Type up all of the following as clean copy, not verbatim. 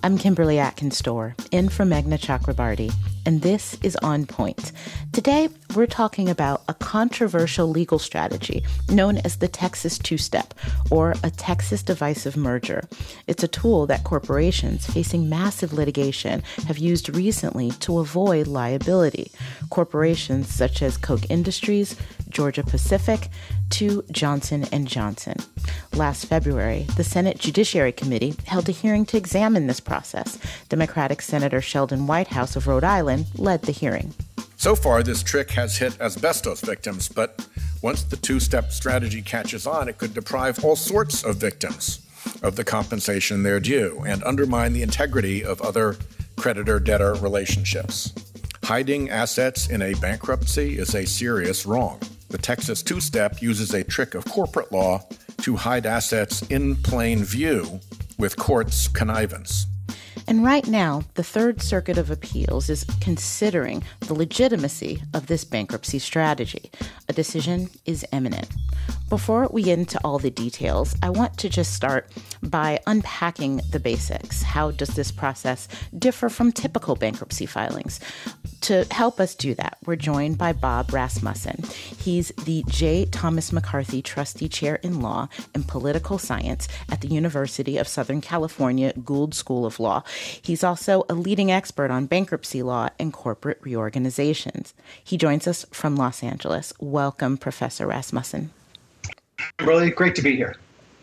I'm Kimberly Atkins-Storr, in for Meghna Chakrabarty, and this is On Point. Today, we're talking about a controversial legal strategy known as the Texas Two-Step, or a Texas divisive merger. It's a tool that corporations facing massive litigation have used recently to avoid liability. Corporations such as Koch Industries, Georgia Pacific, to Johnson & Johnson. Last February, the Senate Judiciary Committee held a hearing to examine this process. Democratic Senator Sheldon Whitehouse of Rhode Island led the hearing. So far, this trick has hit asbestos victims, but once the two-step strategy catches on, it could deprive all sorts of victims of the compensation they're due and undermine the integrity of other creditor-debtor relationships. Hiding assets in a bankruptcy is a serious wrong. The Texas Two-Step uses a trick of corporate law to hide assets in plain view with courts' connivance. And right now, the Third Circuit of Appeals is considering the legitimacy of this bankruptcy strategy. A decision is imminent. Before we get into all the details, I want to just start by unpacking the basics. How does this process differ from typical bankruptcy filings? To help us do that, we're joined by Bob Rasmussen. He's the J. Thomas McCarthy Trustee Chair in Law and Political Science at the University of Southern California Gould School of Law. He's also a leading expert on bankruptcy law and corporate reorganizations. He joins us from Los Angeles. Welcome, Professor Rasmussen. Really great to be here.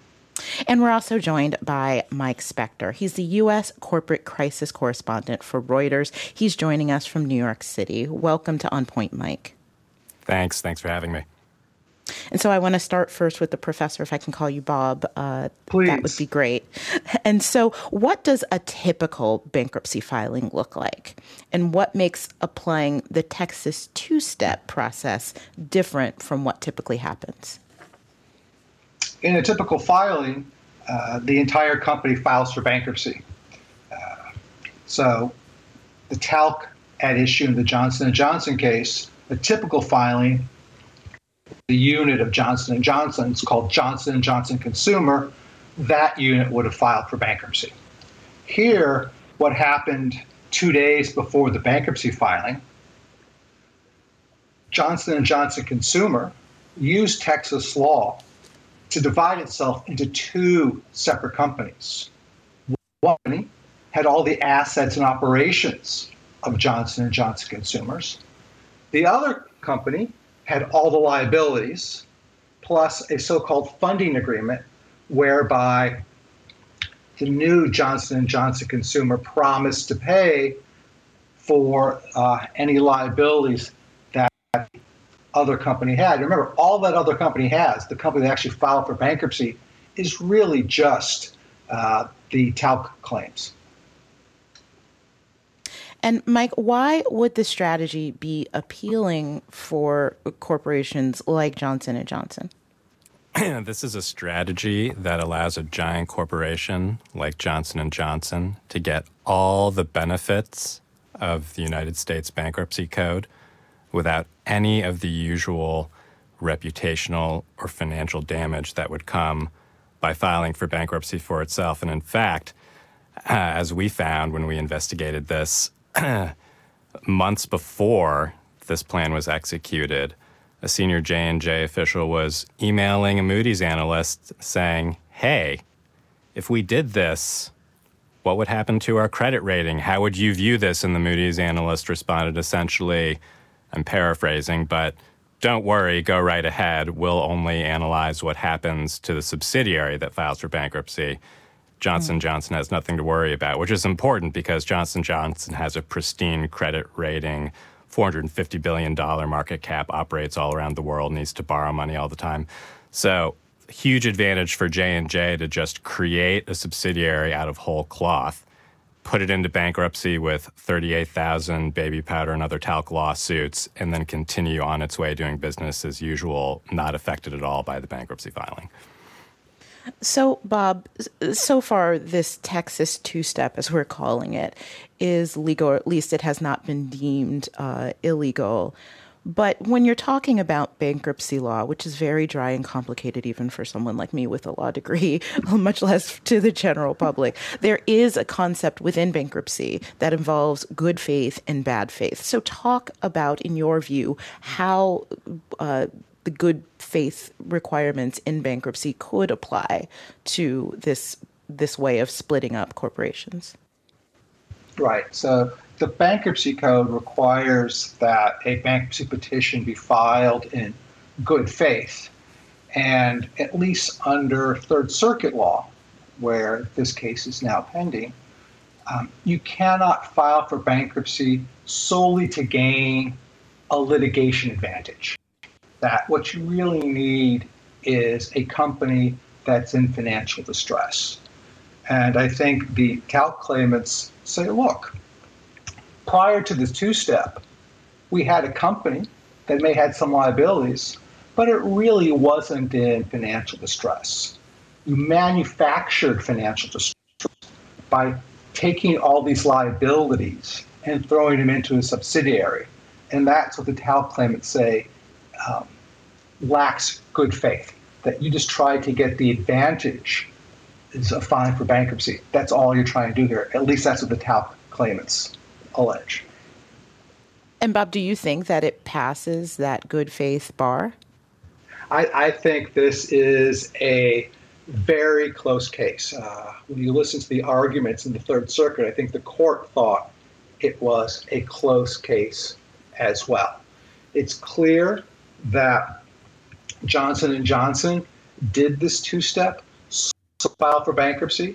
And we're also joined by Mike Spector. He's the U.S. corporate crisis correspondent for Reuters. He's joining us from New York City. Welcome to On Point, Mike. Thanks for having me. And so I want to start first with the professor, if I can call you Bob. Please. That would be great. And so what does a typical bankruptcy filing look like? And what makes applying the Texas two-step process different from what typically happens? In a typical filing, the entire company files for bankruptcy. So the talc at issue in the Johnson & Johnson case, a typical filing, the unit of Johnson & Johnson, it's called Johnson & Johnson Consumer, that unit would have filed for bankruptcy. Here, what happened 2 days before the bankruptcy filing, Johnson & Johnson Consumer used Texas law to divide itself into two separate companies. One company had all the assets and operations of Johnson & Johnson Consumers. The other company had all the liabilities, plus a so-called funding agreement whereby the new Johnson & Johnson Consumer promised to pay for any liabilities that other company had. Remember, all that other company has, the company that actually filed for bankruptcy, is really just the talc claims. And Mike, why would this strategy be appealing for corporations like Johnson & Johnson? This is a strategy that allows a giant corporation like Johnson & Johnson to get all the benefits of the United States Bankruptcy Code without any of the usual reputational or financial damage that would come by filing for bankruptcy for itself. And in fact, as we found when we investigated this, months before this plan was executed, a senior J&J official was emailing a Moody's analyst saying, hey, if we did this, what would happen to our credit rating? How would you view this? And the Moody's analyst responded essentially, I'm paraphrasing, but don't worry, go right ahead. We'll only analyze what happens to the subsidiary that files for bankruptcy. Johnson & Johnson has nothing to worry about, which is important because Johnson & Johnson has a pristine credit rating, $450 billion market cap, operates all around the world, needs to borrow money all the time. So huge advantage for J&J to just create a subsidiary out of whole cloth, put it into bankruptcy with 38,000 baby powder and other talc lawsuits, and then continue on its way doing business as usual, not affected at all by the bankruptcy filing. So, Bob, so far this Texas two-step, as we're calling it, is legal, or at least it has not been deemed illegal. But when you're talking about bankruptcy law, which is very dry and complicated even for someone like me with a law degree, much less to the general public, there is a concept within bankruptcy that involves good faith and bad faith. So talk about, in your view, how the good faith requirements in bankruptcy could apply to this way of splitting up corporations. Right. So the bankruptcy code requires that a bankruptcy petition be filed in good faith. And at least under Third Circuit law, where this case is now pending, you cannot file for bankruptcy solely to gain a litigation advantage. That what you really need is a company that's in financial distress. And I think the talc claimants say, look, prior to this two-step, we had a company that may have had some liabilities, but it really wasn't in financial distress. You manufactured financial distress by taking all these liabilities and throwing them into a subsidiary. And that's what the talc claimants say lacks good faith, that you just try to get the advantage is a fine for bankruptcy. That's all you're trying to do here. At least that's what the talc claimants allege. And Bob, do you think that it passes that good faith bar? I think this is a very close case. When you listen to the arguments in the Third Circuit, I think the court thought it was a close case as well. It's clear that Johnson & Johnson did this two-step, so file for bankruptcy.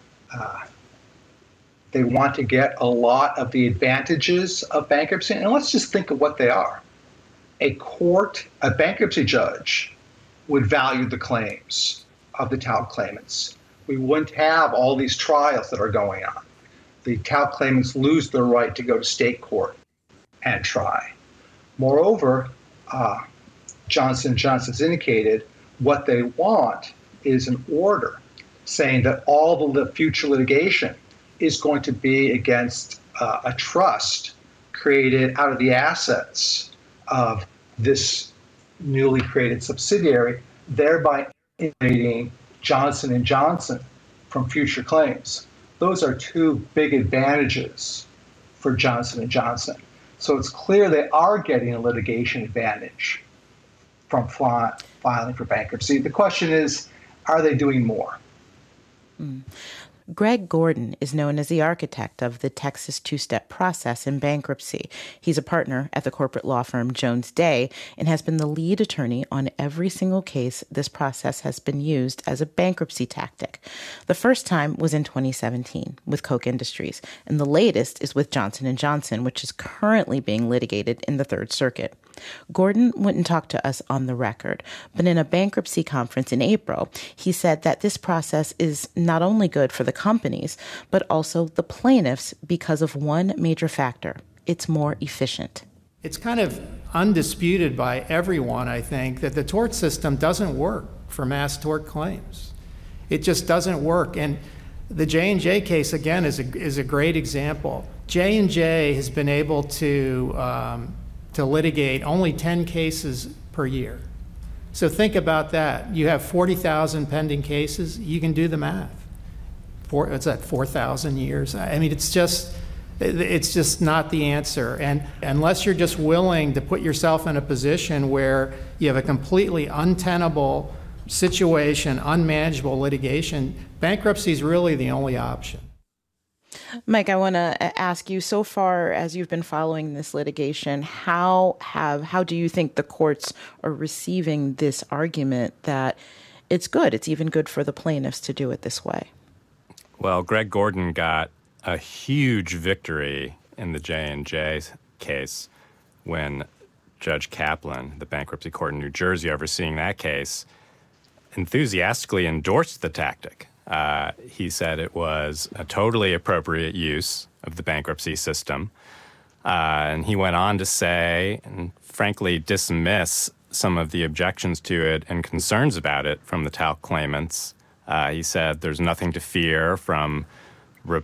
They want to get a lot of the advantages of bankruptcy. And let's just think of what they are. A bankruptcy judge would value the claims of the talc claimants. We wouldn't have all these trials that are going on. The talc claimants lose their right to go to state court and try. Moreover, Johnson & Johnson's indicated what they want is an order saying that all the future litigation is going to be against a trust created out of the assets of this newly created subsidiary, thereby insulating Johnson & Johnson from future claims. Those are two big advantages for Johnson & Johnson. So it's clear they are getting a litigation advantage from filing for bankruptcy. The question is, are they doing more? Greg Gordon is known as the architect of the Texas two-step process in bankruptcy. He's a partner at the corporate law firm Jones Day and has been the lead attorney on every single case this process has been used as a bankruptcy tactic. The first time was in 2017 with Koch Industries, and the latest is with Johnson & Johnson, which is currently being litigated in the Third Circuit. Gordon wouldn't talk to us on the record, but in a bankruptcy conference in April, he said that this process is not only good for the companies, but also the plaintiffs because of one major factor. It's more efficient. It's kind of undisputed by everyone, I think, that the tort system doesn't work for mass tort claims. It just doesn't work. And the J&J case, again, is a great example. J&J has been able to litigate only 10 cases per year. So think about that. You have 40,000 pending cases. You can do the math. What's that, 4,000 years? I mean, it's just not the answer. And unless you're just willing to put yourself in a position where you have a completely untenable situation, unmanageable litigation, bankruptcy is really the only option. Mike, I want to ask you, so far as you've been following this litigation, how do you think the courts are receiving this argument that it's good, it's even good for the plaintiffs to do it this way? Well, Greg Gordon got a huge victory in the J&J case when Judge Kaplan, the bankruptcy court in New Jersey overseeing that case, enthusiastically endorsed the tactic. He said it was a totally appropriate use of the bankruptcy system. And he went on to say, and frankly dismiss some of the objections to it and concerns about it from the talc claimants. He said there's nothing to fear from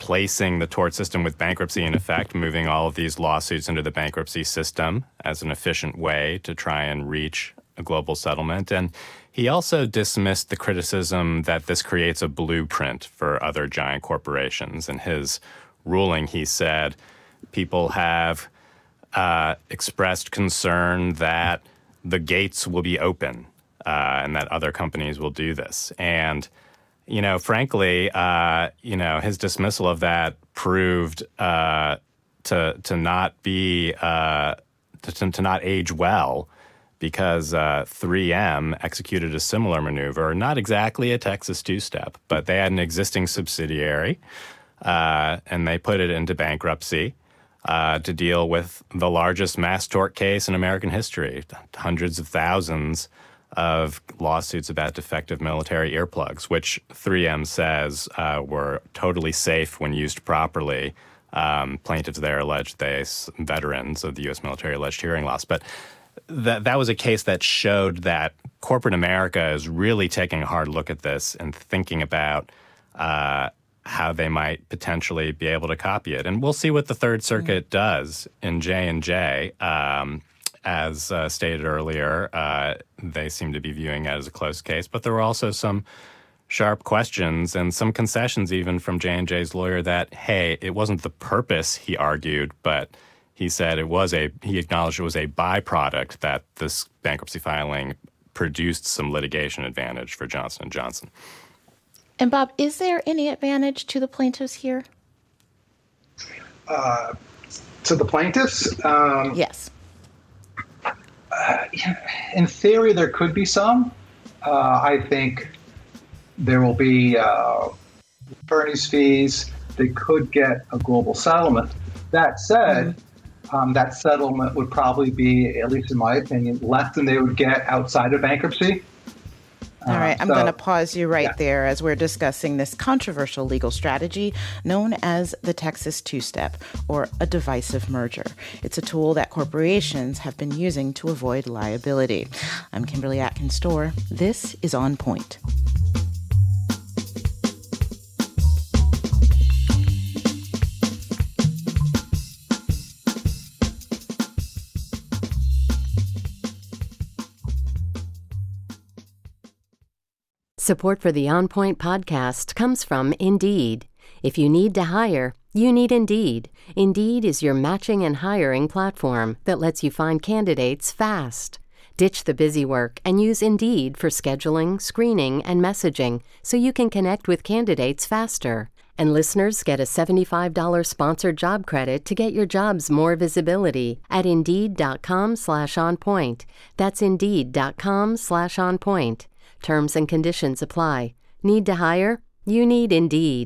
replacing the tort system with bankruptcy, in effect, moving all of these lawsuits into the bankruptcy system as an efficient way to try and reach a global settlement. And he also dismissed the criticism that this creates a blueprint for other giant corporations. In his ruling, he said people have expressed concern that the gates will be open and that other companies will do this. And frankly, his dismissal of that proved to not be to not age well, because 3M executed a similar maneuver, not exactly a Texas two-step, but they had an existing subsidiary, and they put it into bankruptcy to deal with the largest mass tort case in American history, hundreds of thousands of lawsuits about defective military earplugs, which 3M says were totally safe when used properly. Plaintiffs there alleged veterans of the U.S. military alleged hearing loss. But that was a case that showed that corporate America is really taking a hard look at this and thinking about how they might potentially be able to copy it. And we'll see what the Third Circuit does in J&J. As stated earlier, they seem to be viewing it as a close case, but there were also some sharp questions and some concessions even from J&J's lawyer that, hey, it wasn't the purpose, he argued, but he said he acknowledged it was a byproduct that this bankruptcy filing produced some litigation advantage for Johnson & Johnson. And Bob, is there any advantage to the plaintiffs here? To the plaintiffs? Yes. In theory, there could be some. I think there will be attorney's fees. They could get a global settlement. That said, that settlement would probably be, at least in my opinion, less than they would get outside of bankruptcy. All right, I'm going to pause you right there as we're discussing this controversial legal strategy known as the Texas two-step, or a divisive merger. It's a tool that corporations have been using to avoid liability. I'm Kimberly Atkins-Storr. This is On Point. Support for the On Point podcast comes from Indeed. If you need to hire, you need Indeed. Indeed is your matching and hiring platform that lets you find candidates fast. Ditch the busy work and use Indeed for scheduling, screening, and messaging so you can connect with candidates faster. And listeners get a $75 sponsored job credit to get your jobs more visibility at Indeed.com/onpoint. That's Indeed.com/onpoint. Terms and conditions apply. Need to hire? You need Indeed.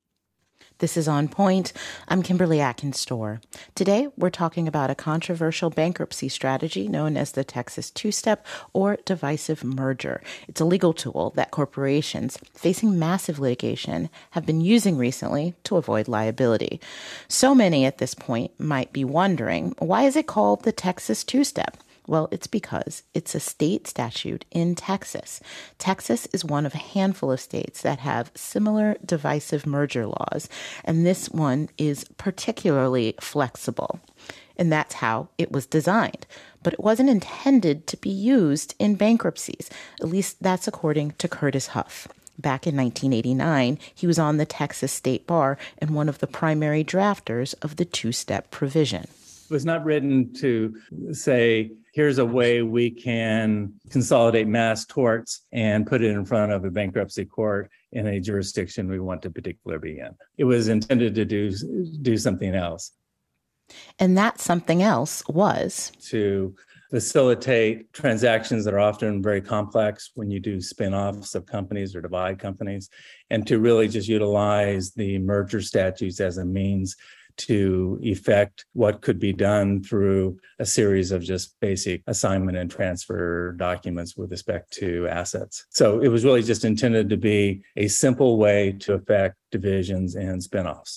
This is On Point. I'm Kimberly Atkins-Storr. Today, we're talking about a controversial bankruptcy strategy known as the Texas two-step or divisive merger. It's a legal tool that corporations facing massive litigation have been using recently to avoid liability. So many at this point might be wondering, why is it called the Texas two-step? Well, it's because it's a state statute in Texas. Texas is one of a handful of states that have similar divisive merger laws, and this one is particularly flexible. And that's how it was designed. But it wasn't intended to be used in bankruptcies. At least that's according to Curtis Huff. Back in 1989, he was on the Texas State Bar and one of the primary drafters of the two-step provision. It was not written to say, here's a way we can consolidate mass torts and put it in front of a bankruptcy court in a jurisdiction we want to particularly be in. It was intended to do something else. And that something else was to facilitate transactions that are often very complex when you do spin-offs of companies or divide companies, and to really just utilize the merger statutes as a means to effect what could be done through a series of just basic assignment and transfer documents with respect to assets. So it was really just intended to be a simple way to effect divisions and spinoffs.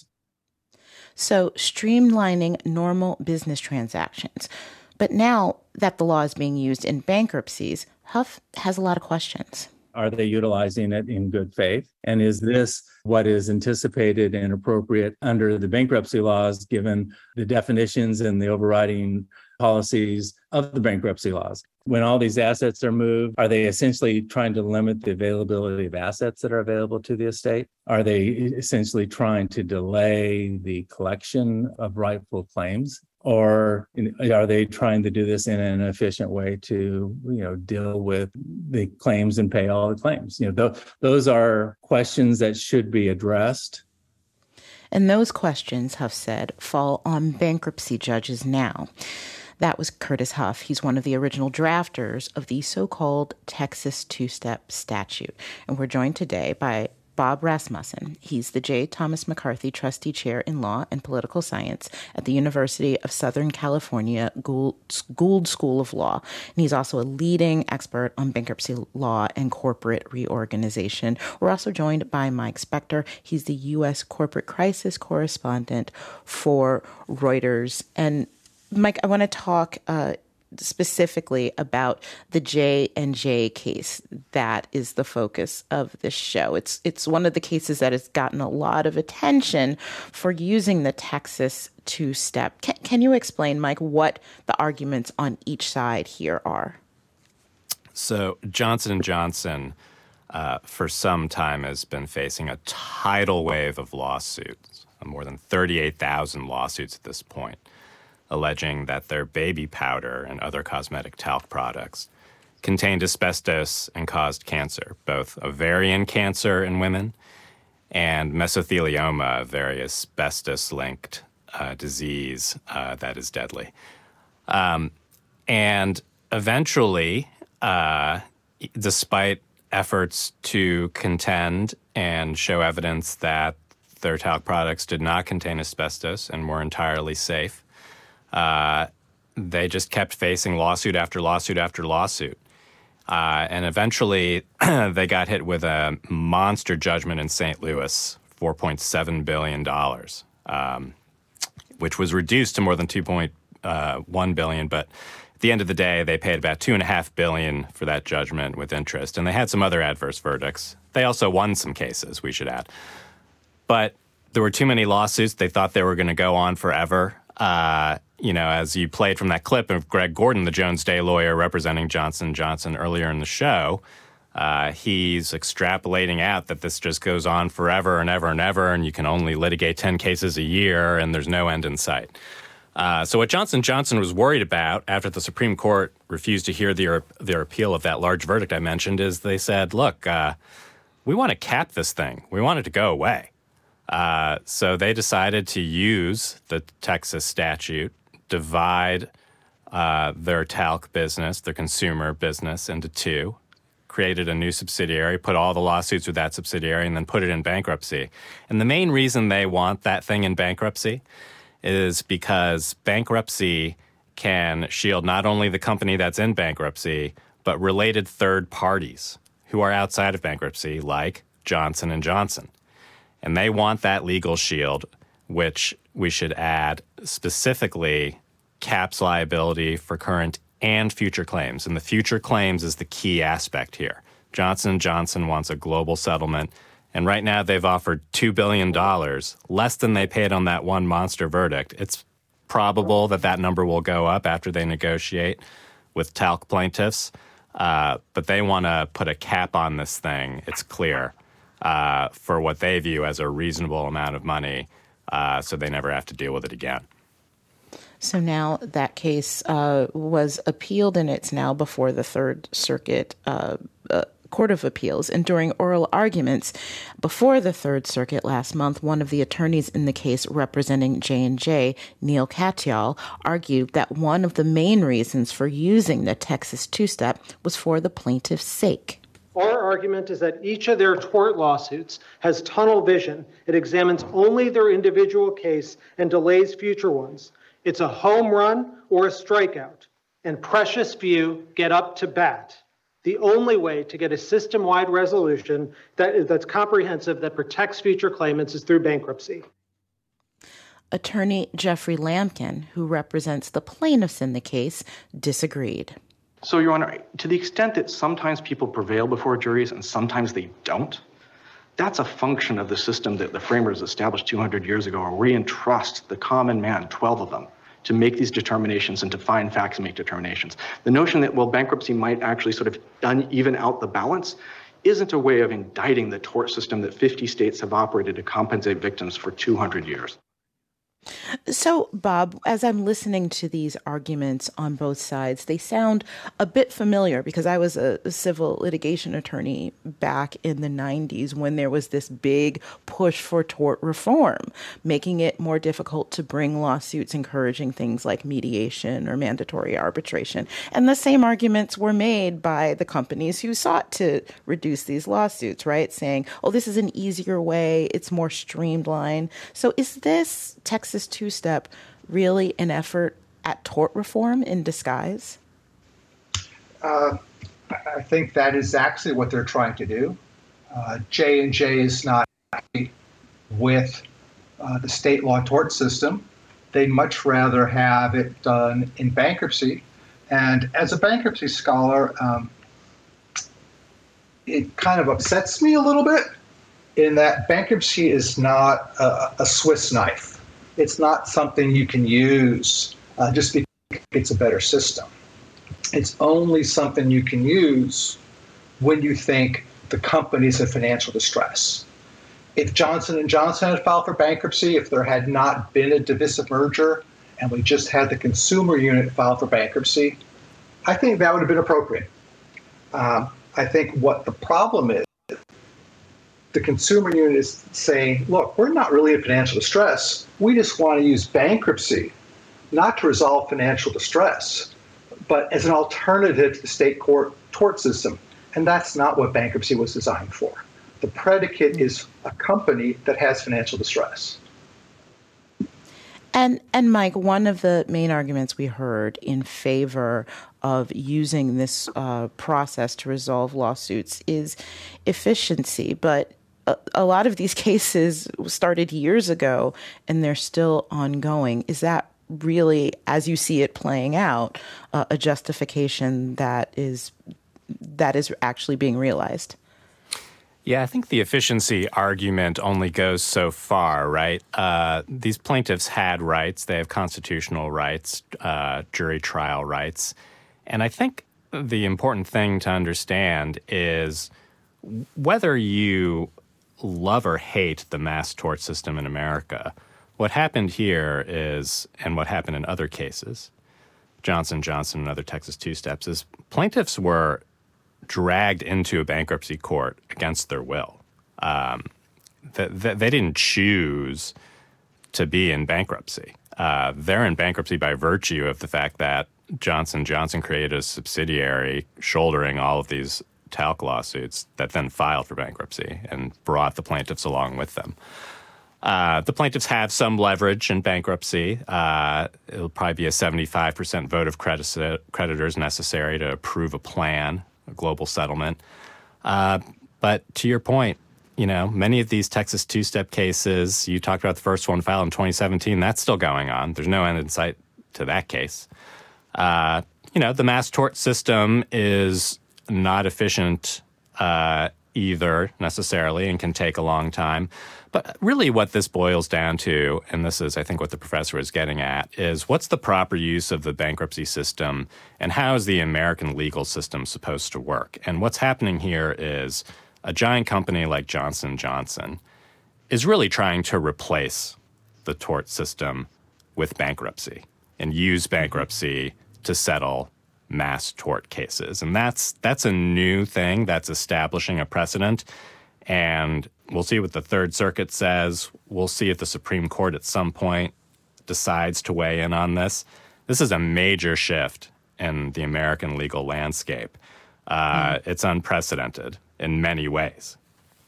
So streamlining normal business transactions. But now that the law is being used in bankruptcies, Huff has a lot of questions. Are they utilizing it in good faith? And is this what is anticipated and appropriate under the bankruptcy laws, given the definitions and the overriding policies of the bankruptcy laws? When all these assets are moved, are they essentially trying to limit the availability of assets that are available to the estate? Are they essentially trying to delay the collection of rightful claims? Or are they trying to do this in an efficient way to, deal with the claims and pay all the claims? Those are questions that should be addressed. And those questions, Huff said, fall on bankruptcy judges now. That was Curtis Huff. He's one of the original drafters of the so-called Texas two-step statute. And we're joined today by Bob Rasmussen. He's the J. Thomas McCarthy Trustee Chair in Law and Political Science at the University of Southern California Gould School of Law. And he's also a leading expert on bankruptcy law and corporate reorganization. We're also joined by Mike Spector. He's the U.S. Corporate Crisis Correspondent for Reuters. And Mike, I want to talk specifically about the J&J case that is the focus of this show. It's one of the cases that has gotten a lot of attention for using the Texas two-step. Can you explain, Mike, what the arguments on each side here are? So Johnson & Johnson for some time has been facing a tidal wave of lawsuits, more than 38,000 lawsuits at this point, alleging that their baby powder and other cosmetic talc products contained asbestos and caused cancer, both ovarian cancer in women and mesothelioma, a very asbestos-linked disease that is deadly. And eventually, despite efforts to contend and show evidence that their talc products did not contain asbestos and were entirely safe, they just kept facing lawsuit after lawsuit after lawsuit. And eventually, they got hit with a monster judgment in St. Louis, $4.7 billion, which was reduced to more than $2.1 billion. But at the end of the day, they paid about $2.5 billion for that judgment with interest. And they had some other adverse verdicts. They also won some cases, we should add. But there were too many lawsuits. They thought they were going to go on forever. As you played from that clip of Greg Gordon, the Jones Day lawyer representing Johnson & Johnson earlier in the show, he's extrapolating out that this just goes on forever and ever and ever, and you can only litigate 10 cases a year, and there's no end in sight. So what Johnson & Johnson was worried about after the Supreme Court refused to hear their appeal of that large verdict I mentioned is they said, look, we want to cap this thing. We want it to go away. So they decided to use the Texas statute, divide their talc business, their consumer business, into two, created a new subsidiary, put all the lawsuits with that subsidiary, and then put it in bankruptcy. And the main reason they want that thing in bankruptcy is because bankruptcy can shield not only the company that's in bankruptcy, but related third parties who are outside of bankruptcy, like Johnson & Johnson. And they want that legal shield, which we should add specifically caps liability for current and future claims. And the future claims is the key aspect here. Johnson & Johnson wants a global settlement. And right now they've offered $2 billion, less than they paid on that one monster verdict. It's probable that that number will go up after they negotiate with talc plaintiffs. But they want to put a cap on this thing, it's clear, for what they view as a reasonable amount of money, so they never have to deal with it again. So now that case was appealed, and it's now before the Third Circuit Court of Appeals. And during oral arguments before the Third Circuit last month, one of the attorneys in the case representing J&J, Neil Katyal, argued that one of the main reasons for using the Texas two-step was for the plaintiff's sake. Our argument is that each of their tort lawsuits has tunnel vision. It examines only their individual case and delays future ones. It's a home run or a strikeout, and precious few get up to bat. The only way to get a system-wide resolution that's comprehensive, that protects future claimants, is through bankruptcy. Attorney Jeffrey Lampkin, who represents the plaintiffs in the case, disagreed. So, Your Honor, to the extent that sometimes people prevail before juries and sometimes they don't, that's a function of the system that the framers established 200 years ago, where we entrust the common man, 12 of them, to make these determinations and to find facts and make determinations. The notion that, well, bankruptcy might actually sort of even out the balance isn't a way of indicting the tort system that 50 states have operated to compensate victims for 200 years. So, Bob, as I'm listening to these arguments on both sides, they sound a bit familiar because I was a civil litigation attorney back in the 90s when there was this big push for tort reform, making it more difficult to bring lawsuits encouraging things like mediation or mandatory arbitration. And the same arguments were made by the companies who sought to reduce these lawsuits, right? Saying, oh, this is an easier way, it's more streamlined. So is this Texas two-step really an effort at tort reform in disguise? I think that is actually what they're trying to do. J&J is not happy with the state law tort system. They'd much rather have it done in bankruptcy. And as a bankruptcy scholar, it kind of upsets me a little bit in that bankruptcy is not a Swiss knife. It's not something you can use just because it's a better system. It's only something you can use when you think the company's in financial distress. If Johnson & Johnson had filed for bankruptcy, if there had not been a divisive merger and we just had the consumer unit file for bankruptcy, I think that would have been appropriate. I think what the problem is, the consumer unit is saying, look, we're not really in financial distress. We just want to use bankruptcy, not to resolve financial distress, but as an alternative to the state court tort system. And that's not what bankruptcy was designed for. The predicate is a company that has financial distress. And Mike, one of the main arguments we heard in favor of using this process to resolve lawsuits is efficiency. But a lot of these cases started years ago and they're still ongoing. Is that really, as you see it playing out, a justification that is actually being realized? Yeah, I think the efficiency argument only goes so far, right? These plaintiffs had rights. They have constitutional rights, jury trial rights. And I think the important thing to understand is whether you love or hate the mass tort system in America, what happened here is, and what happened in other cases, Johnson & Johnson and other Texas two-steps, is plaintiffs were dragged into a bankruptcy court against their will. They didn't choose to be in bankruptcy. They're in bankruptcy by virtue of the fact that Johnson & Johnson created a subsidiary shouldering all of these talc lawsuits that then filed for bankruptcy and brought the plaintiffs along with them. The plaintiffs have some leverage in bankruptcy. It'll probably be a 75% vote of creditors necessary to approve a plan, a global settlement. But to your point, many of these Texas two-step cases, you talked about the first one filed in 2017, that's still going on. There's no end in sight to that case. The mass tort system is not efficient either necessarily and can take a long time. But really what this boils down to, and this is I think what the professor is getting at, is what's the proper use of the bankruptcy system and how is the American legal system supposed to work? And what's happening here is a giant company like Johnson & Johnson is really trying to replace the tort system with bankruptcy and use bankruptcy to settle mass tort cases. And that's a new thing that's establishing a precedent. And we'll see what the Third Circuit says. We'll see if the Supreme Court at some point decides to weigh in on this. This is a major shift in the American legal landscape. It's unprecedented in many ways.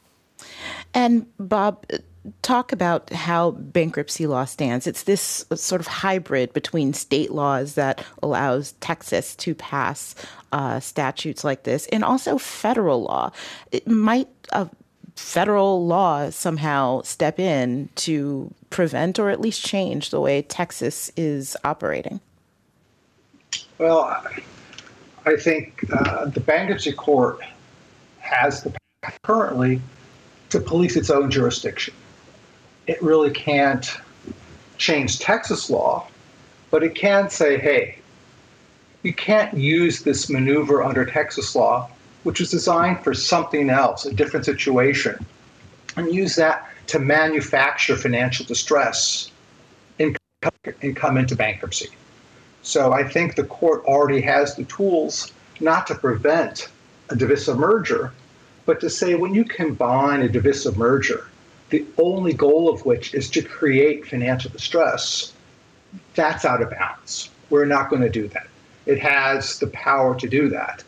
And Bob, talk about how bankruptcy law stands. It's this sort of hybrid between state laws that allows Texas to pass statutes like this and also federal law. Might federal law somehow step in to prevent or at least change the way Texas is operating? Well, I think the bankruptcy court has the power currently to police its own jurisdiction. It really can't change Texas law, but it can say, hey, you can't use this maneuver under Texas law, which is designed for something else, a different situation, and use that to manufacture financial distress and come into bankruptcy. So I think the court already has the tools not to prevent a divisive merger, but to say when you combine a divisive merger, the only goal of which is to create financial distress, that's out of bounds. We're not going to do that. It has the power to do that.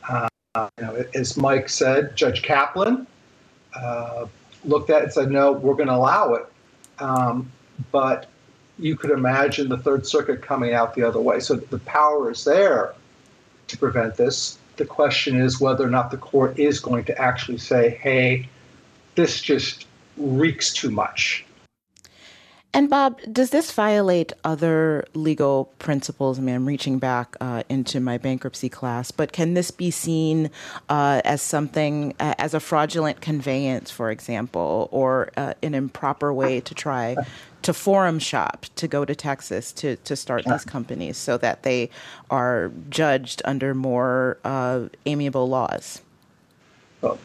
As Mike said, Judge Kaplan looked at it and said, no, we're going to allow it. But you could imagine the Third Circuit coming out the other way. So the power is there to prevent this. The question is whether or not the court is going to actually say, hey, this just reeks too much. And Bob, does this violate other legal principles? I mean, I'm reaching back into my bankruptcy class, but can this be seen as something, as a fraudulent conveyance, for example, or an improper way to try to forum shop, to go to Texas to start these companies so that they are judged under more amiable laws? Well,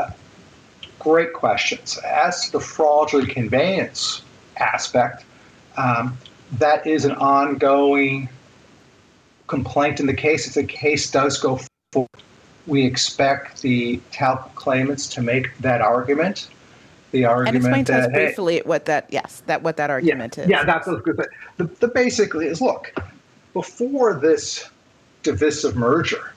great questions. As to the fraudulent conveyance aspect, that is an ongoing complaint in the case. If the case does go forward, we expect the talc claimants to make that argument. The argument and explain to us that, briefly what that argument is. Yeah, that's what I was going to say. The basically is, look, before this divisive merger,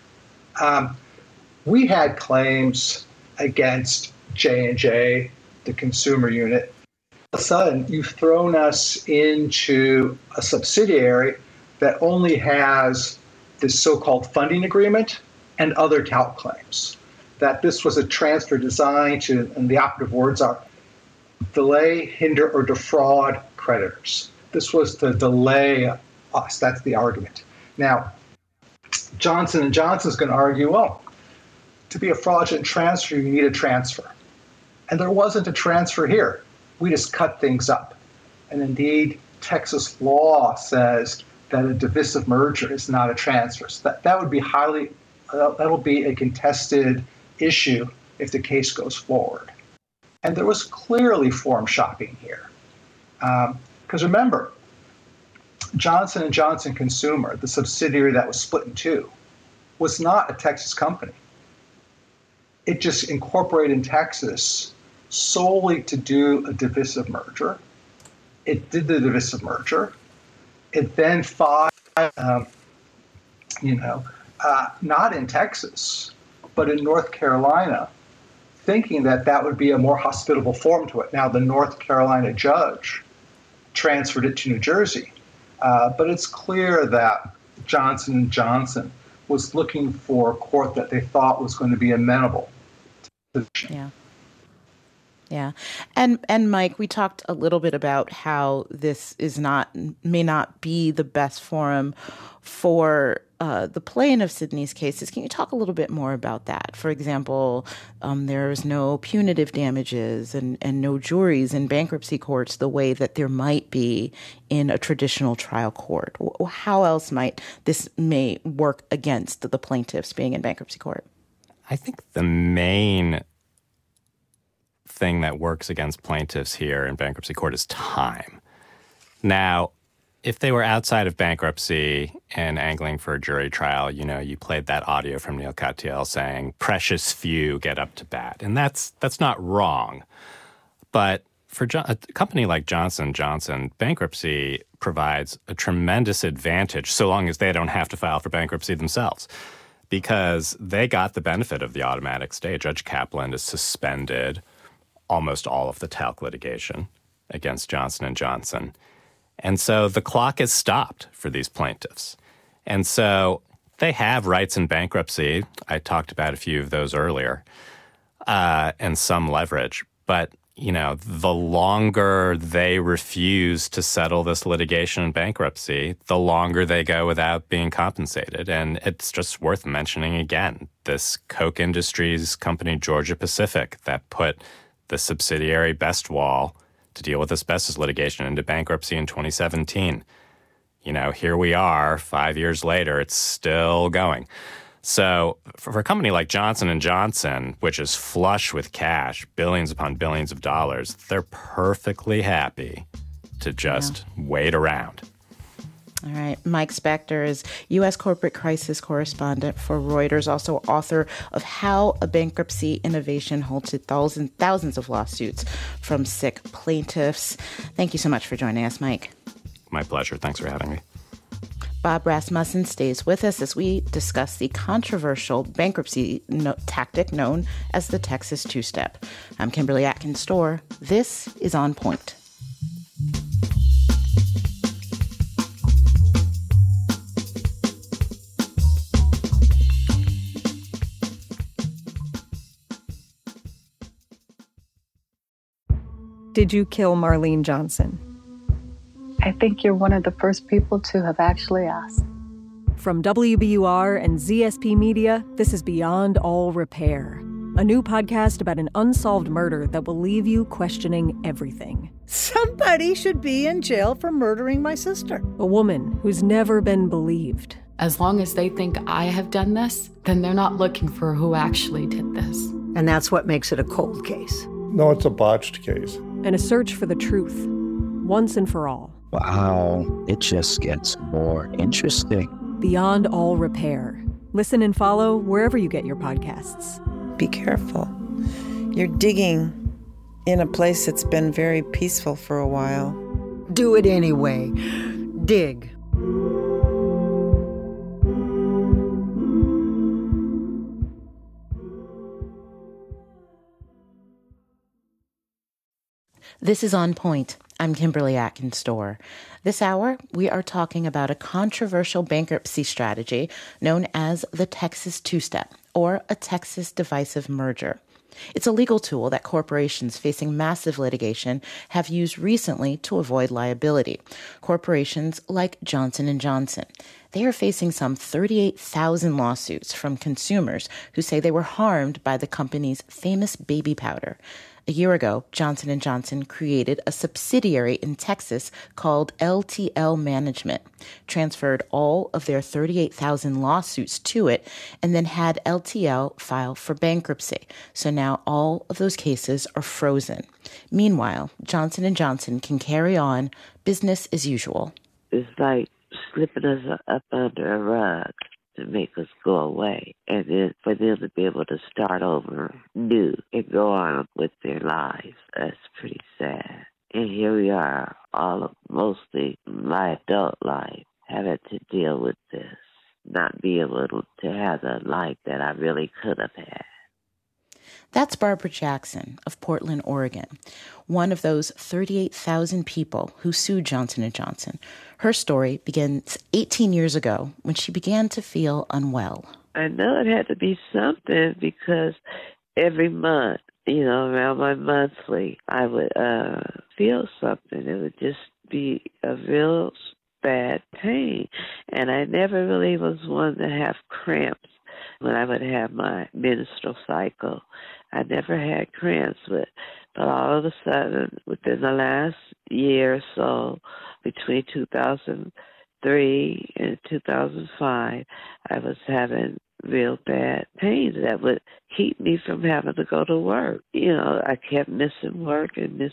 we had claims against J&J, the consumer unit. All of a sudden, you've thrown us into a subsidiary that only has this so-called funding agreement and other talc claims. That this was a transfer designed to, and the operative words are, delay, hinder, or defraud creditors. This was to delay us. That's the argument. Now, Johnson & Johnson is going to argue, well, to be a fraudulent transfer, you need a transfer. And there wasn't a transfer here. We just cut things up. And indeed, Texas law says that a divisive merger is not a transfer. So that would be that'll be a contested issue if the case goes forward. And there was clearly forum shopping here. Because remember, Johnson & Johnson Consumer, the subsidiary that was split in two, was not a Texas company. It just incorporated in Texas solely to do a divisive merger. It did the divisive merger. It then filed, not in Texas, but in North Carolina, thinking that that would be a more hospitable form to it. Now, the North Carolina judge transferred it to New Jersey, but it's clear that Johnson & Johnson was looking for a court that they thought was going to be amenable to the Yeah. And Mike, we talked a little bit about how this may not be the best forum for the plaintiffs in these cases. Can you talk a little bit more about that? For example, there's no punitive damages and no juries in bankruptcy courts the way that there might be in a traditional trial court. How else might this may work against the plaintiffs being in bankruptcy court? I think the main thing that works against plaintiffs here in bankruptcy court is time. Now, if they were outside of bankruptcy and angling for a jury trial, you played that audio from Neil Katyal saying, precious few get up to bat. And that's not wrong. But for a company like Johnson & Johnson, bankruptcy provides a tremendous advantage so long as they don't have to file for bankruptcy themselves, because they got the benefit of the automatic stay. Judge Kaplan has suspended almost all of the talc litigation against Johnson & Johnson. And so the clock is stopped for these plaintiffs. And so they have rights in bankruptcy. I talked about a few of those earlier, and some leverage. But, the longer they refuse to settle this litigation and bankruptcy, the longer they go without being compensated. And it's just worth mentioning again, this Koch Industries company, Georgia Pacific, that put the subsidiary Bestwall to deal with asbestos litigation into bankruptcy in 2017. Here we are 5 years later, it's still going. So for a company like Johnson & Johnson, which is flush with cash, billions upon billions of dollars, they're perfectly happy to just wait around. All right. Mike Spector is U.S. corporate crisis correspondent for Reuters, also author of How a Bankruptcy Innovation Halted Thousands of Lawsuits from Sick Plaintiffs. Thank you so much for joining us, Mike. My pleasure. Thanks for having me. Bob Rasmussen stays with us as we discuss the controversial bankruptcy tactic known as the Texas Two-Step. I'm Kimberly Atkins-Storr. This is On Point. Did you kill Marlene Johnson? I think you're one of the first people to have actually asked. From WBUR and ZSP Media, this is Beyond All Repair, a new podcast about an unsolved murder that will leave you questioning everything. Somebody should be in jail for murdering my sister. A woman who's never been believed. As long as they think I have done this, then they're not looking for who actually did this. And that's what makes it a cold case. No, it's a botched case. And a search for the truth, once and for all. Wow, it just gets more interesting. Beyond All Repair. Listen and follow wherever you get your podcasts. Be careful. You're digging in a place that's been very peaceful for a while. Do it anyway. Dig. This is On Point. I'm Kimberly Atkins-Storr. This hour, we are talking about a controversial bankruptcy strategy known as the Texas Two-Step, or a Texas divisive merger. It's a legal tool that corporations facing massive litigation have used recently to avoid liability. Corporations like Johnson & Johnson. They are facing some 38,000 lawsuits from consumers who say they were harmed by the company's famous baby powder. A year ago, Johnson & Johnson created a subsidiary in Texas called LTL Management, transferred all of their 38,000 lawsuits to it, and then had LTL file for bankruptcy. So now all of those cases are frozen. Meanwhile, Johnson & Johnson can carry on business as usual. It's like slipping us up under a rug to make us go away, and then for them to be able to start over new and go on with their lives. That's pretty sad. And here we are, mostly my adult life, having to deal with this, not be able to have the life that I really could have had. That's Barbara Jackson of Portland, Oregon, one of those 38,000 people who sued Johnson & Johnson. Her story begins 18 years ago when she began to feel unwell. I know it had to be something because every month, around my monthly, I would feel something. It would just be a real bad pain. And I never really was one to have cramps when I would have my menstrual cycle. I never had cramps, but all of a sudden, within the last year or so, between 2003 and 2005, I was having real bad pains that would keep me from having to go to work. I kept missing work.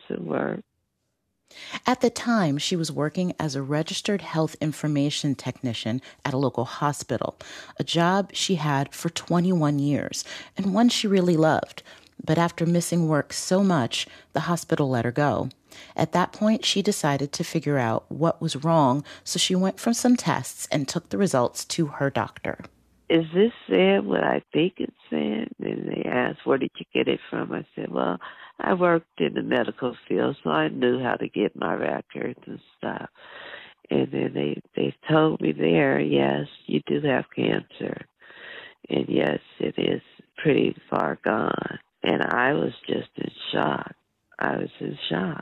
At the time, she was working as a registered health information technician at a local hospital, a job she had for 21 years and one she really loved. But after missing work so much, the hospital let her go. At that point, she decided to figure out what was wrong, so she went for some tests and took the results to her doctor. Is this saying what I think it's saying? And they asked, where did you get it from? I said, well, I worked in the medical field, so I knew how to get my records and stuff. And then they told me there, yes, you do have cancer. And yes, it is pretty far gone. And I was just in shock. I was in shock.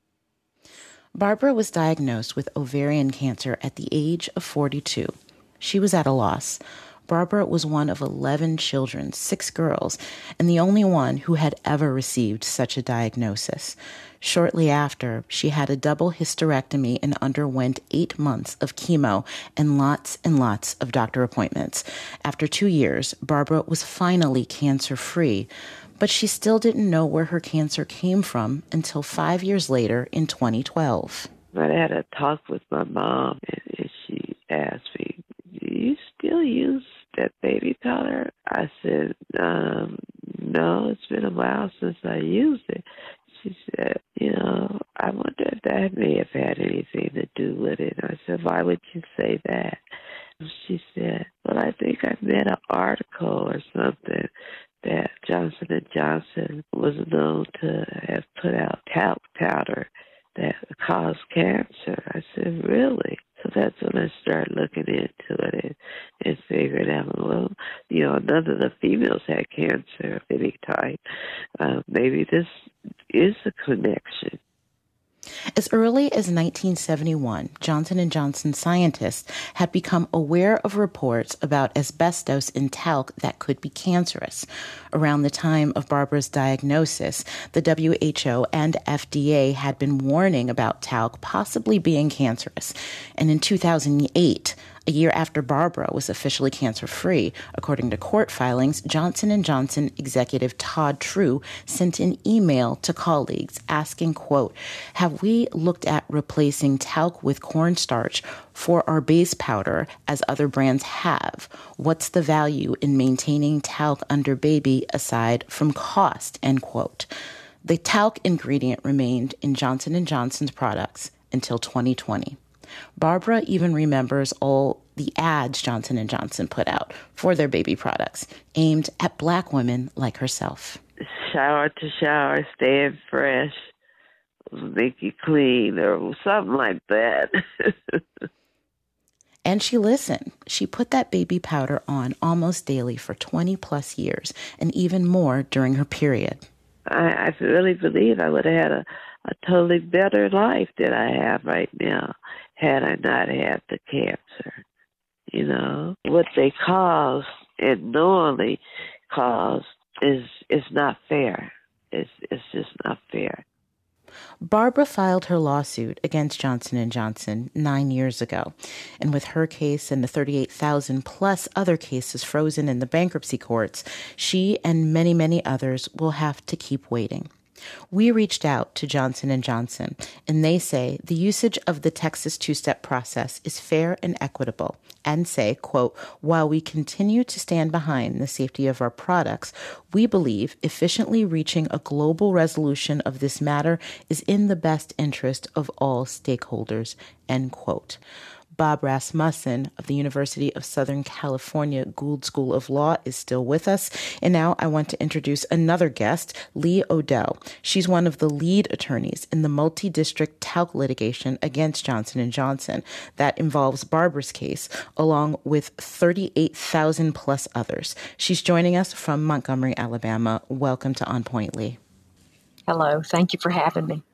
Barbara was diagnosed with ovarian cancer at the age of 42. She was at a loss. Barbara was one of 11 children, 6 girls, and the only one who had ever received such a diagnosis. Shortly after, she had a double hysterectomy and underwent 8 months of chemo and lots of doctor appointments. After 2 years, Barbara was finally cancer-free, but she still didn't know where her cancer came from until 5 years later in 2012. I had a talk with my mom, and she asked me, "Do you still use that baby powder?" I said, "No, it's been a while since I used it." She said, "I wonder if that may have had anything to do with it." I said, "Why would you say that?" She said, "Well, I think I read an article or something that Johnson & Johnson was known to have put out talc powder that caused cancer." I said, "Really?" So that's when I started looking into it and figured out, well, none of the females had cancer of any type. Maybe this is a connection. As early as 1971, Johnson & Johnson scientists had become aware of reports about asbestos in talc that could be cancerous. Around the time of Barbara's diagnosis, the WHO and FDA had been warning about talc possibly being cancerous. And in 2008, a year after Barbara was officially cancer-free, according to court filings, Johnson & Johnson executive Todd True sent an email to colleagues asking, quote, "Have we looked at replacing talc with cornstarch for our base powder as other brands have? What's the value in maintaining talc under baby aside from cost?" End quote. The talc ingredient remained in Johnson & Johnson's products until 2020. Barbara even remembers all the ads Johnson & Johnson put out for their baby products aimed at Black women like herself. Shower to shower, staying fresh, make you clean, or something like that. And she listened. She put that baby powder on almost daily for 20 plus years, and even more during her period. I really believe I would have had a totally better life than I have right now had I not had the cancer. What they cause and knowingly cause is not fair. It's just not fair. Barbara filed her lawsuit against Johnson & Johnson 9 years ago. And with her case and the 38,000 plus other cases frozen in the bankruptcy courts, she and many, many others will have to keep waiting. We reached out to Johnson & Johnson, and they say the usage of the Texas two-step process is fair and equitable, and say, quote, "While we continue to stand behind the safety of our products, we believe efficiently reaching a global resolution of this matter is in the best interest of all stakeholders," end quote. Bob Rasmussen of the University of Southern California Gould School of Law is still with us. And now I want to introduce another guest, Lee Odell. She's one of the lead attorneys in the multi-district talc litigation against Johnson & Johnson that involves Barbara's case, along with 38,000 plus others. She's joining us from Montgomery, Alabama. Welcome to On Point, Lee. Hello. Thank you for having me.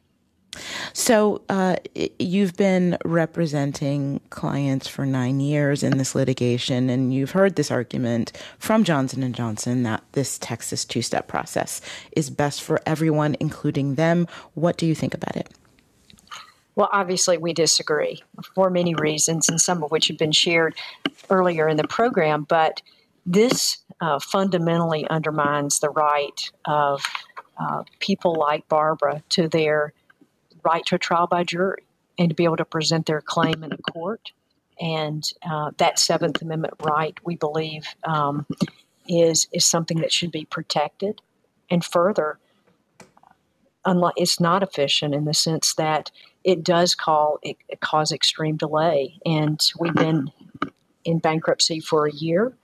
So you've been representing clients for 9 years in this litigation, and you've heard this argument from Johnson & Johnson that this Texas two-step process is best for everyone, including them. What do you think about it? Well, obviously, we disagree for many reasons, and some of which have been shared earlier in the program. But this fundamentally undermines the right of people like Barbara to their right to a trial by jury and to be able to present their claim in a court. And that Seventh Amendment right, we believe, is something that should be protected. And further, it's not efficient in the sense that it does cause extreme delay. And we've been in bankruptcy for a year.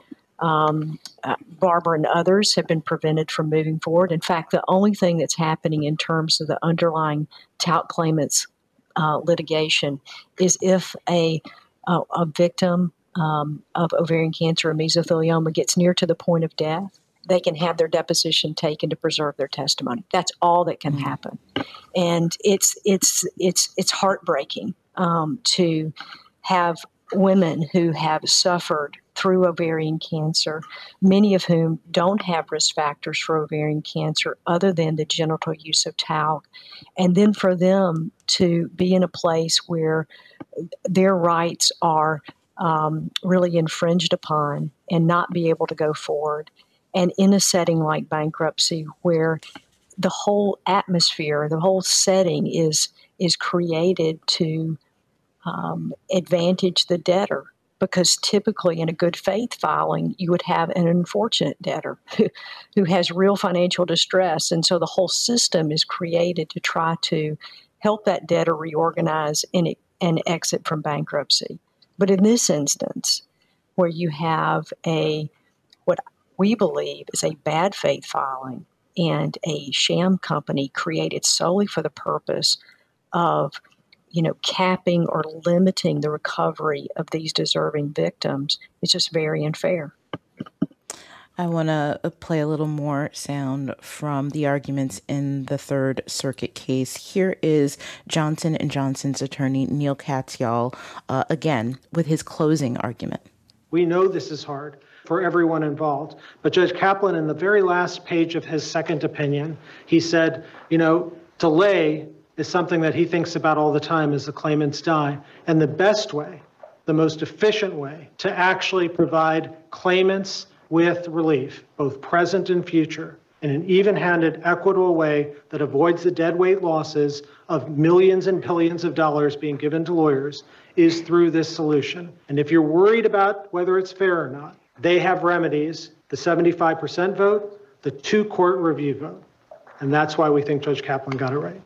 Barbara and others have been prevented from moving forward. In fact, the only thing that's happening in terms of the underlying talc claimants litigation is if a victim of ovarian cancer or mesothelioma gets near to the point of death they can have their deposition taken to preserve their testimony. That's all that can happen. And it's heartbreaking to have women who have suffered through ovarian cancer, many of whom don't have risk factors for ovarian cancer other than the genital use of talc, and then for them to be in a place where their rights are really infringed upon and not be able to go forward. And in a setting like bankruptcy, where the whole atmosphere, the whole setting is created to advantage the debtor, because typically in a good faith filing, you would have an unfortunate debtor who has real financial distress. And so the whole system is created to try to help that debtor reorganize and exit from bankruptcy. But in this instance, where you have what we believe is a bad faith filing and a sham company created solely for the purpose of, capping or limiting the recovery of these deserving victims, it's just very unfair. I want to play a little more sound from the arguments in the Third Circuit case. Here is Johnson & Johnson's attorney, Neil Katyal, again, with his closing argument. We know this is hard for everyone involved, but Judge Kaplan, in the very last page of his second opinion, he said, delay is something that he thinks about all the time as the claimants die. And the best way, the most efficient way to actually provide claimants with relief, both present and future, in an even-handed, equitable way that avoids the deadweight losses of millions and billions of dollars being given to lawyers, is through this solution. And if you're worried about whether it's fair or not, they have remedies: the 75% vote, the 2-court review vote. And that's why we think Judge Kaplan got it right.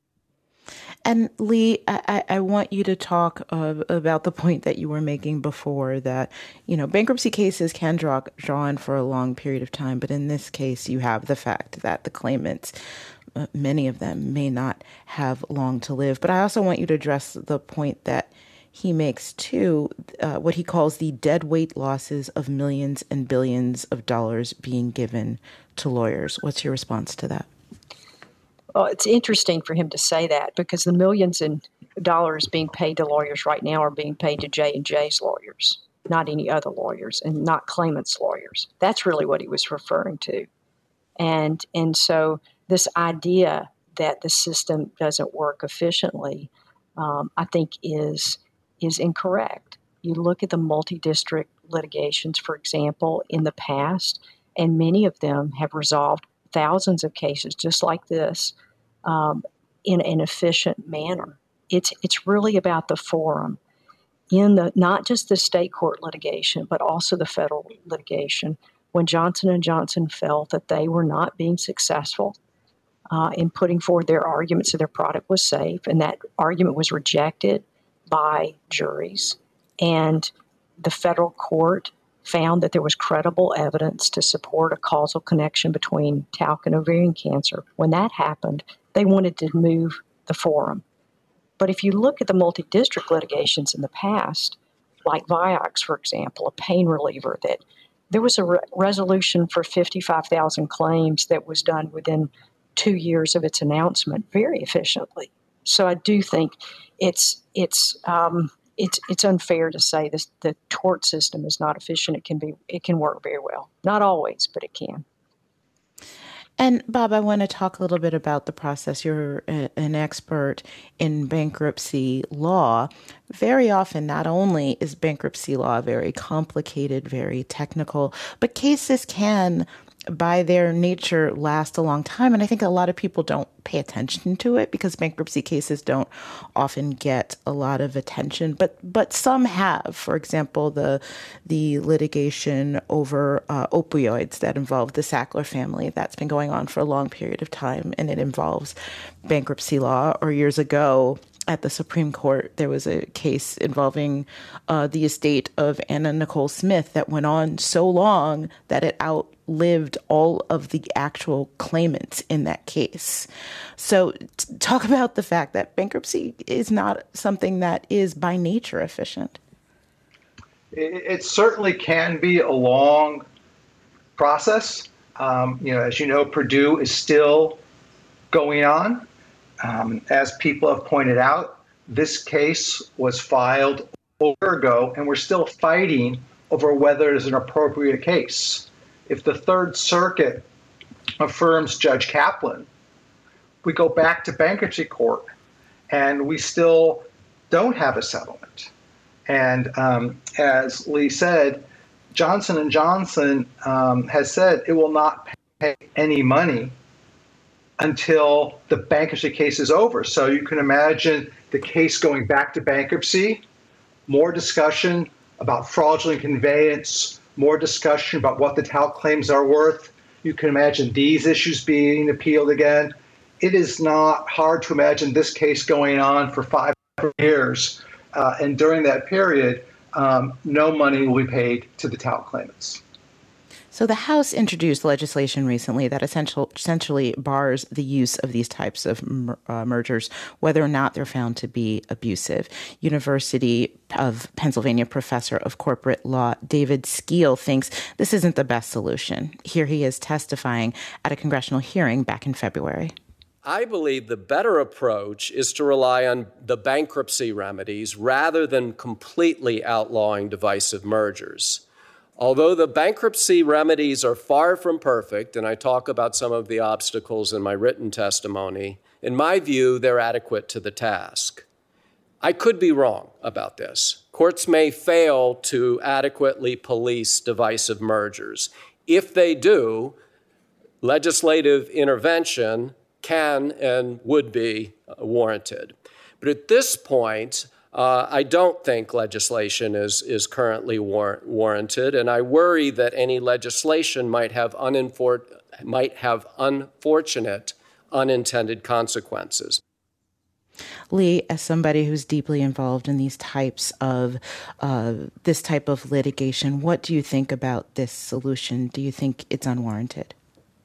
And Lee, I want you to talk about the point that you were making before, that, bankruptcy cases can draw on for a long period of time. But in this case, you have the fact that the claimants, many of them, may not have long to live. But I also want you to address the point that he makes, too, what he calls the deadweight losses of millions and billions of dollars being given to lawyers. What's your response to that? Well, it's interesting for him to say that, because the millions in dollars being paid to lawyers right now are being paid to J&J's lawyers, not any other lawyers, and not claimants' lawyers. That's really what he was referring to. And so this idea that the system doesn't work efficiently, I think is incorrect. You look at the multi-district litigations, for example, in the past, and many of them have resolved thousands of cases just like this in an efficient manner. It's really about the forum in not just the state court litigation, but also the federal litigation. When Johnson & Johnson felt that they were not being successful in putting forward their arguments that their product was safe, and that argument was rejected by juries, and the federal court found that there was credible evidence to support a causal connection between talc and ovarian cancer. When that happened, they wanted to move the forum. But if you look at the multi-district litigations in the past, like Vioxx, for example, a pain reliever, that there was a resolution for 55,000 claims that was done within 2 years of its announcement very efficiently. So I do think it's unfair to say this, the tort system is not efficient. It can work very well. Not always, but it can. And Bob, I want to talk a little bit about the process. You're an expert in bankruptcy law. Very often, not only is bankruptcy law very complicated, very technical, but cases can, by their nature, last a long time. And I think a lot of people don't pay attention to it because bankruptcy cases don't often get a lot of attention, but some have. For example, the litigation over opioids that involved the Sackler family, that's been going on for a long period of time, and it involves bankruptcy law. Or years ago, at the Supreme Court, there was a case involving the estate of Anna Nicole Smith that went on so long that it outlived all of the actual claimants in that case. So talk about the fact that bankruptcy is not something that is by nature efficient. It certainly can be a long process, As you know, Purdue is still going on. As people have pointed out, this case was filed a year ago, and we're still fighting over whether it is an appropriate case. If the Third Circuit affirms Judge Kaplan, we go back to bankruptcy court, and we still don't have a settlement. And as Lee said, Johnson & Johnson has said it will not pay any money until the bankruptcy case is over. So you can imagine the case going back to bankruptcy, more discussion about fraudulent conveyance, more discussion about what the talc claims are worth. You can imagine these issues being appealed again. It is not hard to imagine this case going on for 5 years. And during that period, no money will be paid to the talc claimants. So the House introduced legislation recently that essentially bars the use of these types of mergers, whether or not they're found to be abusive. University of Pennsylvania professor of corporate law David Skeel thinks this isn't the best solution. Here he is testifying at a congressional hearing back in February. I believe the better approach is to rely on the bankruptcy remedies rather than completely outlawing divisive mergers. Although the bankruptcy remedies are far from perfect, and I talk about some of the obstacles in my written testimony, in my view, they're adequate to the task. I could be wrong about this. Courts may fail to adequately police divisive mergers. If they do, legislative intervention can and would be warranted. But at this point, I don't think legislation is currently warranted, and I worry that any legislation might have unfortunate unintended consequences. Lee, as somebody who's deeply involved in these types of this type of litigation, what do you think about this solution? Do you think it's unwarranted?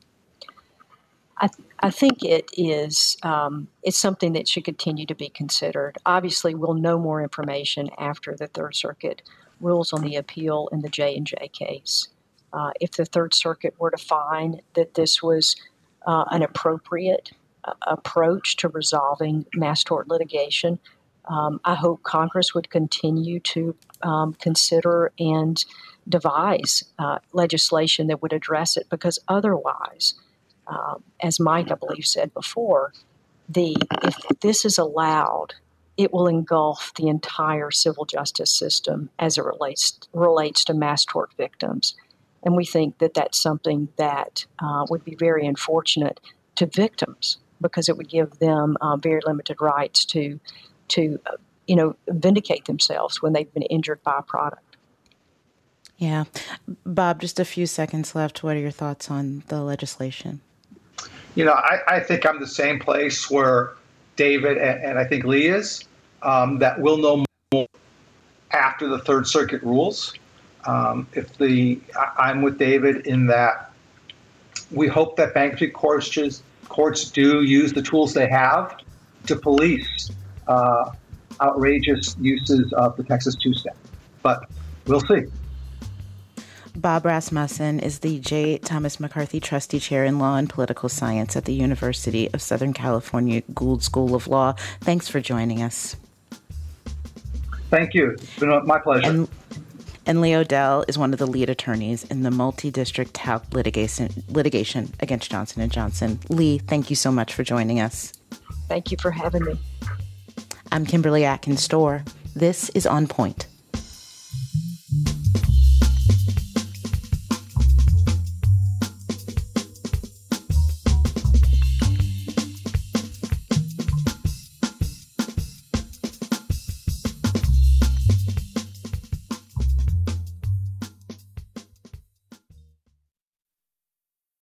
I think it is. It's something that should continue to be considered. Obviously, we'll know more information after the Third Circuit rules on the appeal in the J&J case. If the Third Circuit were to find that this was an appropriate approach to resolving mass tort litigation, I hope Congress would continue to consider and devise legislation that would address it, because otherwise, as Mike, I believe, said before, if this is allowed, it will engulf the entire civil justice system as it relates to mass tort victims. And we think that that's something that would be very unfortunate to victims, because it would give them very limited rights to vindicate themselves when they've been injured by a product. Yeah. Bob, just a few seconds left. What are your thoughts on the legislation? I think I'm the same place where David and I think Lee is, that we'll know more after the Third Circuit rules. I'm with David in that we hope that bankruptcy courts do use the tools they have to police outrageous uses of the Texas two-step. But we'll see. Bob Rasmussen is the J. Thomas McCarthy Trustee Chair in Law and Political Science at the University of Southern California Gould School of Law. Thanks for joining us. Thank you. It's been my pleasure. And Lee Odell is one of the lead attorneys in the multi-district talc litigation against Johnson & Johnson. Lee, thank you so much for joining us. Thank you for having me. I'm Kimberly Atkins-Storr. This is On Point.